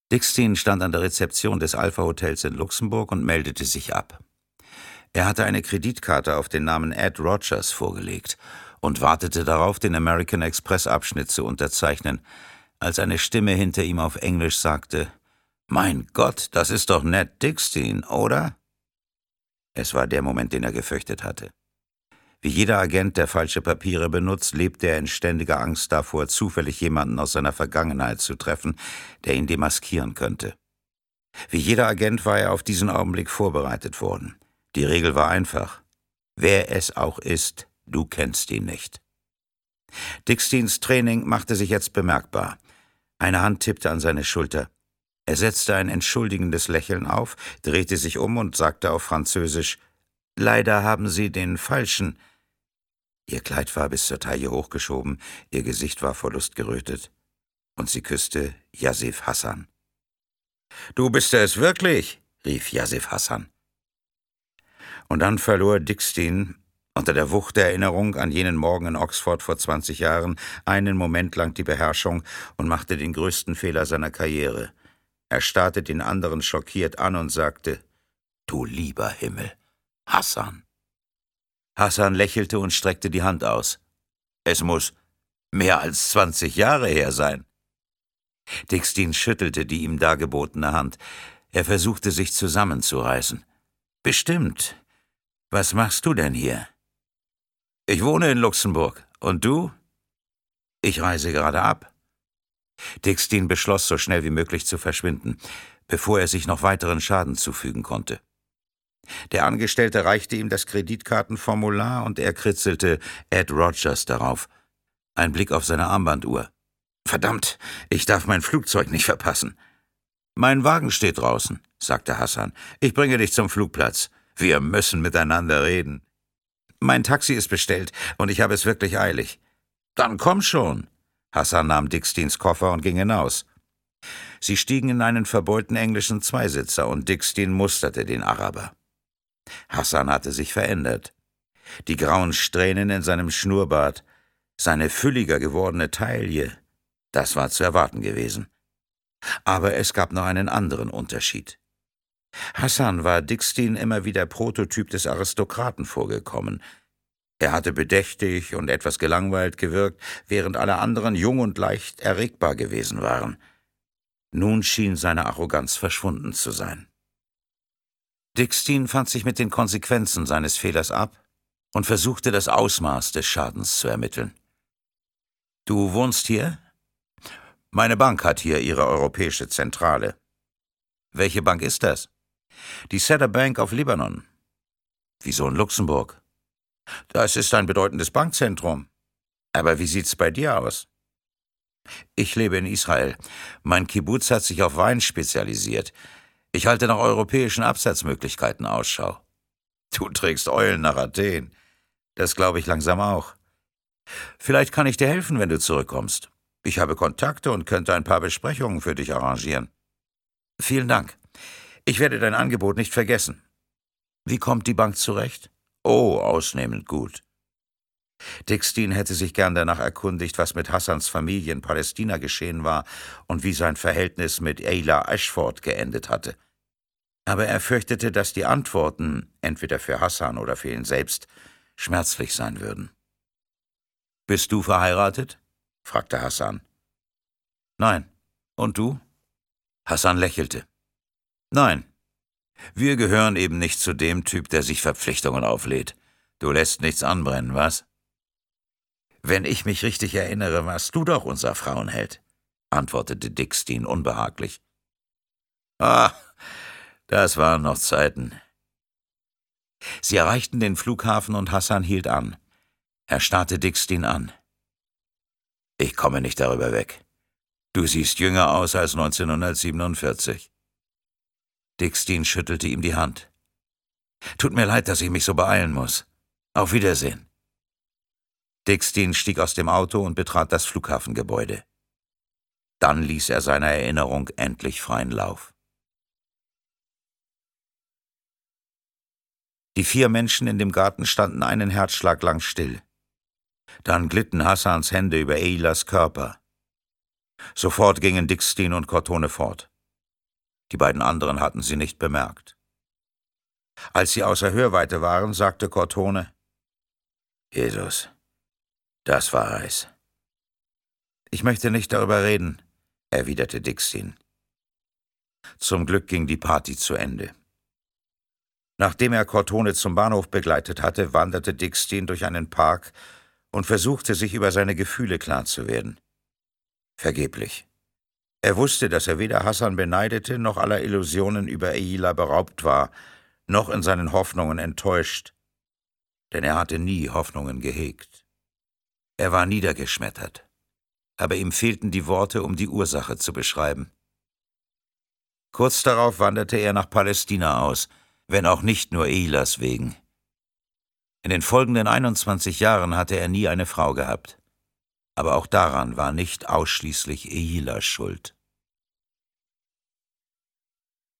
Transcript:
Dickstein stand an der Rezeption des Alpha-Hotels in Luxemburg und meldete sich ab. Er hatte eine Kreditkarte auf den Namen Ed Rogers vorgelegt und wartete darauf, den American Express-Abschnitt zu unterzeichnen, als eine Stimme hinter ihm auf Englisch sagte: »Mein Gott, das ist doch Ned Dickstein, oder?« Es war der Moment, den er gefürchtet hatte. Wie jeder Agent, der falsche Papiere benutzt, lebte er in ständiger Angst davor, zufällig jemanden aus seiner Vergangenheit zu treffen, der ihn demaskieren könnte. Wie jeder Agent war er auf diesen Augenblick vorbereitet worden. Die Regel war einfach: Wer es auch ist, du kennst ihn nicht. Dicksteins Training machte sich jetzt bemerkbar. Eine Hand tippte an seine Schulter. Er setzte ein entschuldigendes Lächeln auf, drehte sich um und sagte auf Französisch: »Leider haben Sie den falschen.« Ihr Kleid war bis zur Taille hochgeschoben, ihr Gesicht war vor Lust gerötet, und sie küsste Yasif Hassan. »Du bist es wirklich«, rief Yasif Hassan. Und dann verlor Dickstein unter der Wucht der Erinnerung an jenen Morgen in Oxford vor 20 Jahren einen Moment lang die Beherrschung und machte den größten Fehler seiner Karriere. Er starrte den anderen schockiert an und sagte: »Du lieber Himmel, Hassan.« Hassan lächelte und streckte die Hand aus. »Es muss mehr als 20 Jahre her sein.« Dickstein schüttelte die ihm dargebotene Hand. Er versuchte, sich zusammenzureißen. »Bestimmt. Was machst du denn hier?« »Ich wohne in Luxemburg. Und du?« »Ich reise gerade ab.« Dickstein beschloss, so schnell wie möglich zu verschwinden, bevor er sich noch weiteren Schaden zufügen konnte. Der Angestellte reichte ihm das Kreditkartenformular und er kritzelte Ed Rogers darauf. Ein Blick auf seine Armbanduhr. »Verdammt, ich darf mein Flugzeug nicht verpassen.« »Mein Wagen steht draußen«, sagte Hassan. »Ich bringe dich zum Flugplatz. Wir müssen miteinander reden.« »Mein Taxi ist bestellt und ich habe es wirklich eilig.« »Dann komm schon.« Hassan nahm Dicksteins Koffer und ging hinaus. Sie stiegen in einen verbeulten englischen Zweisitzer und Dickstein musterte den Araber. Hassan hatte sich verändert. Die grauen Strähnen in seinem Schnurrbart, seine fülliger gewordene Taille, das war zu erwarten gewesen. Aber es gab noch einen anderen Unterschied. Hassan war Dickstein immer wie der Prototyp des Aristokraten vorgekommen. Er hatte bedächtig und etwas gelangweilt gewirkt, während alle anderen jung und leicht erregbar gewesen waren. Nun schien seine Arroganz verschwunden zu sein. Dickstein fand sich mit den Konsequenzen seines Fehlers ab und versuchte, das Ausmaß des Schadens zu ermitteln. »Du wohnst hier?« »Meine Bank hat hier ihre europäische Zentrale.« »Welche Bank ist das?« »Die Cedar Bank of Lebanon.« »Wieso in Luxemburg?« »Das ist ein bedeutendes Bankzentrum. Aber wie sieht's bei dir aus?« »Ich lebe in Israel. Mein Kibbuz hat sich auf Wein spezialisiert. Ich halte nach europäischen Absatzmöglichkeiten Ausschau.« »Du trägst Eulen nach Athen. Das glaube ich langsam auch. Vielleicht kann ich dir helfen, wenn du zurückkommst. Ich habe Kontakte und könnte ein paar Besprechungen für dich arrangieren.« »Vielen Dank. Ich werde dein Angebot nicht vergessen.« »Wie kommt die Bank zurecht?« »Oh, ausnehmend gut.« Dickstein hätte sich gern danach erkundigt, was mit Hassans Familie in Palästina geschehen war und wie sein Verhältnis mit Ayla Ashford geendet hatte. Aber er fürchtete, dass die Antworten, entweder für Hassan oder für ihn selbst, schmerzlich sein würden. »Bist du verheiratet?« fragte Hassan. »Nein. Und du?« Hassan lächelte. »Nein. Wir gehören eben nicht zu dem Typ, der sich Verpflichtungen auflädt. Du lässt nichts anbrennen, was?« »Wenn ich mich richtig erinnere, warst du doch unser Frauenheld«, antwortete Dickstein unbehaglich. »Ah, das waren noch Zeiten.« Sie erreichten den Flughafen und Hassan hielt an. Er starrte Dickstein an. »Ich komme nicht darüber weg. Du siehst jünger aus als 1947. Dickstein schüttelte ihm die Hand. »Tut mir leid, dass ich mich so beeilen muss. Auf Wiedersehen.« Dickstein stieg aus dem Auto und betrat das Flughafengebäude. Dann ließ er seiner Erinnerung endlich freien Lauf. Die 4 Menschen in dem Garten standen einen Herzschlag lang still. Dann glitten Hassans Hände über Aylas Körper. Sofort gingen Dickstein und Cortone fort. Die beiden anderen hatten sie nicht bemerkt. Als sie außer Hörweite waren, sagte Cortone: »Jesus, das war heiß.« »Ich möchte nicht darüber reden«, erwiderte Dickstein. Zum Glück ging die Party zu Ende. Nachdem er Cortone zum Bahnhof begleitet hatte, wanderte Dickstein durch einen Park und versuchte, sich über seine Gefühle klar zu werden. Vergeblich. Er wusste, dass er weder Hassan beneidete, noch aller Illusionen über Eyila beraubt war, noch in seinen Hoffnungen enttäuscht, denn er hatte nie Hoffnungen gehegt. Er war niedergeschmettert, aber ihm fehlten die Worte, um die Ursache zu beschreiben. Kurz darauf wanderte er nach Palästina aus, wenn auch nicht nur Eyilas wegen. In den folgenden 21 Jahren hatte er nie eine Frau gehabt. Aber auch daran war nicht ausschließlich Eyila schuld.